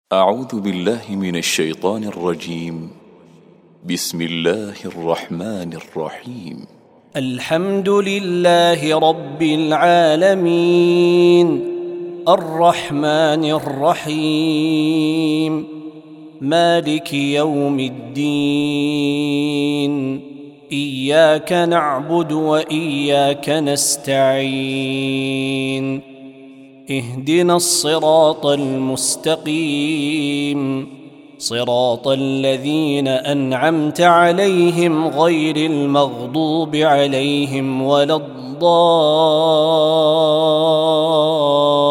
أعوذ بالله من الشيطان الرجيم. بسم الله الرحمن الرحيم. الحمد لله رب العالمين الرحمن الرحيم مالك يوم الدين إياك نعبد وإياك نستعين اهدنا الصراط المستقيم صراط الذين أنعمت عليهم غير المغضوب عليهم ولا الضالين